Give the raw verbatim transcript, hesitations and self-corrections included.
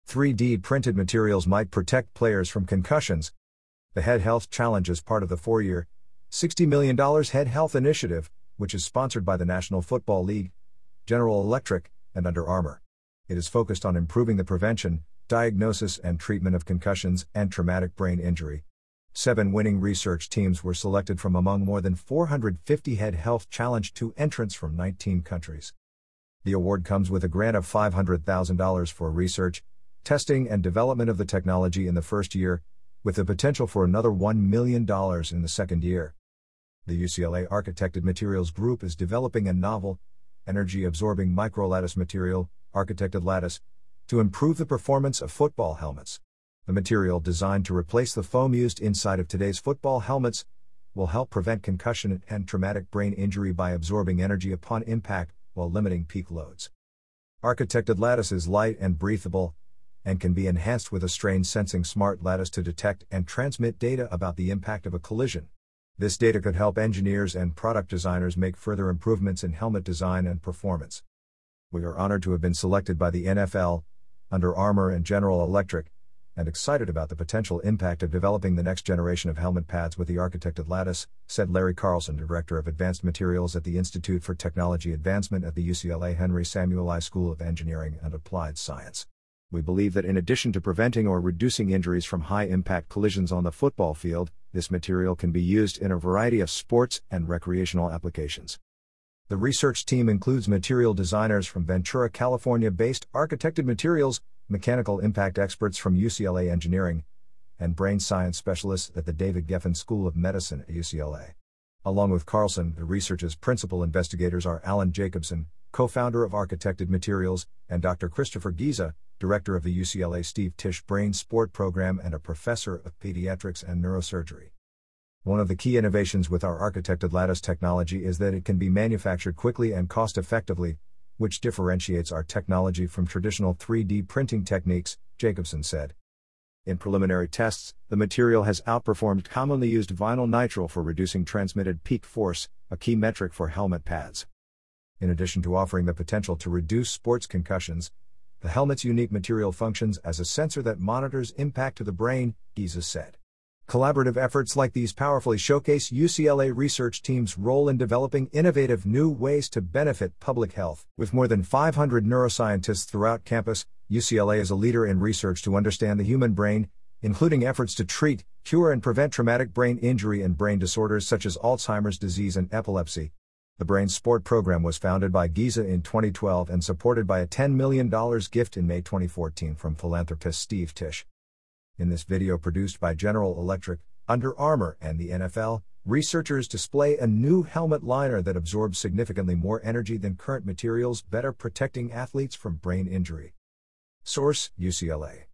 three D printed materials might protect players from concussions. The Head Health Challenge is part of the four-year, sixty million dollars Head Health Initiative, which is sponsored by the National Football League, General Electric, and Under Armour. It is focused on improving the prevention, diagnosis and treatment of concussions and traumatic brain injury. Seven winning research teams were selected from among more than four hundred fifty Head Health Challenge two entrants from nineteen countries. The award comes with a grant of five hundred thousand dollars for research, testing and development of the technology in the first year, with the potential for another one million dollars in the second year. The U C L A Architected Materials Group is developing a novel, energy-absorbing microlattice material, architected lattice, to improve the performance of football helmets. The material, designed to replace the foam used inside of today's football helmets, will help prevent concussion and traumatic brain injury by absorbing energy upon impact while limiting peak loads. Architected lattice is light and breathable, and can be enhanced with a strain-sensing smart lattice to detect and transmit data about the impact of a collision. This data could help engineers and product designers make further improvements in helmet design and performance. We are honored to have been selected by the N F L, Under Armour and General Electric, and excited about the potential impact of developing the next generation of helmet pads with the architected lattice, said Larry Carlson, Director of Advanced Materials at the Institute for Technology Advancement at the U C L A Henry Samueli School of Engineering and Applied Science. We believe that in addition to preventing or reducing injuries from high-impact collisions on the football field, this material can be used in a variety of sports and recreational applications. The research team includes material designers from Ventura, California-based Architected Materials, mechanical impact experts from U C L A Engineering, and brain science specialists at the David Geffen School of Medicine at U C L A. Along with Carlson, the research's principal investigators are Alan Jacobson, co-founder of Architected Materials, and Doctor Christopher Giza, director of the U C L A Steve Tisch Brain Sport Program and a professor of pediatrics and neurosurgery. One of the key innovations with our architected lattice technology is that it can be manufactured quickly and cost-effectively, which differentiates our technology from traditional three D printing techniques, Jacobson said. In preliminary tests, the material has outperformed commonly used vinyl nitrile for reducing transmitted peak force, a key metric for helmet pads. In addition to offering the potential to reduce sports concussions, the helmet's unique material functions as a sensor that monitors impact to the brain, Giza said. Collaborative efforts like these powerfully showcase U C L A research team's role in developing innovative new ways to benefit public health. With more than five hundred neuroscientists throughout campus, U C L A is a leader in research to understand the human brain, including efforts to treat, cure and prevent traumatic brain injury and brain disorders such as Alzheimer's disease and epilepsy. The Brain Sport Program was founded by Giza in twenty twelve and supported by a ten million dollars gift in May twenty fourteen from philanthropist Steve Tisch. In this video produced by General Electric, Under Armour and the N F L, researchers display a new helmet liner that absorbs significantly more energy than current materials, better protecting athletes from brain injury. Source: U C L A.